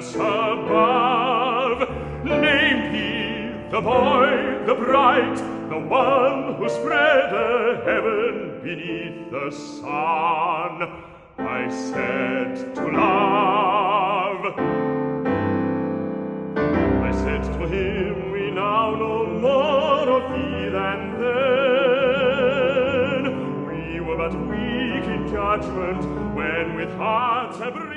heavens above. Named he the boy, the bright, the one who spread a heaven beneath the sun. I said to love, I said to him, we now know more of thee than then. We were but weak in judgment when with hearts abreast